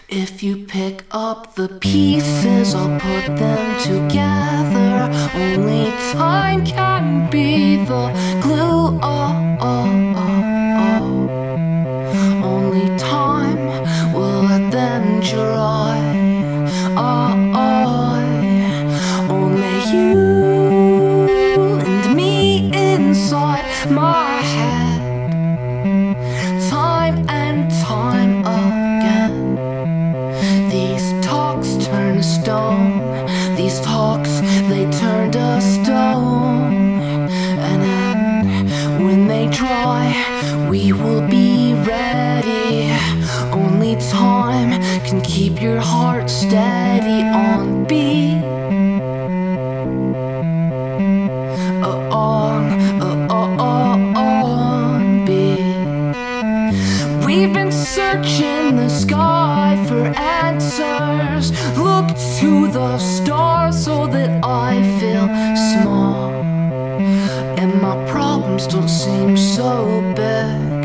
If you pick up the pieces, I'll put them together. Only time can be the glue. Only time will let them dry. Only you and me inside my head, time and time again. These talks turn to stone. These talks, they turn to stone. And then when they dry, we will be ready. Only time can keep your heart steady on beat. On beat. We've been searching the sky for answers. Look to the stars so that I feel small, and my problems don't seem so bad.